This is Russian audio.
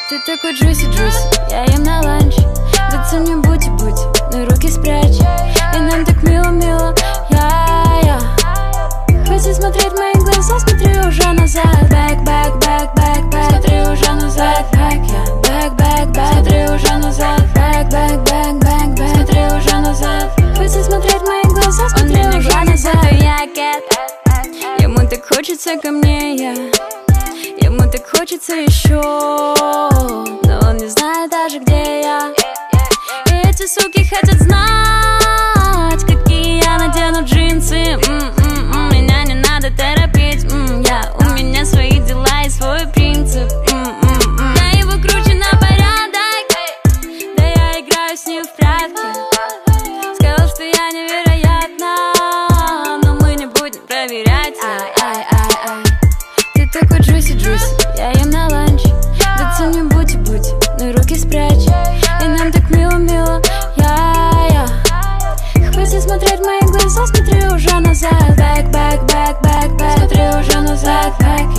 Ты такой джуси-джуси, я ем на ланч. Даться мне бути-бути, но руки спрячь. И нам так мило-мило, я. Хватит смотреть в мои глаза, смотри уже назад. Back, back, back, back, back. Смотри уже назад, back, yeah. Back, back, back. Смотри уже назад, back, back, back, back, back. Смотри уже назад. Хватит смотреть в мои глаза, смотри уже назад. Ему так хочется ко мне, ему так хочется еще, но он не знает даже, где я. И эти суки хотят знать, какие я надену джинсы. Меня не надо торопить, у меня свои дела и свой принцип. Я его круче на порядок, да я играю с ним в прятки. Сказал, что я невероятна, но мы не будем проверять. Ты такой джуси-джуси, я ем на ланч. Даться мне бути-бути, но руки спрячь. И нам так мило-мило, я. Хватит смотреть в мои глаза, смотри уже назад. Back, back, back, back, back. Смотри уже назад, back.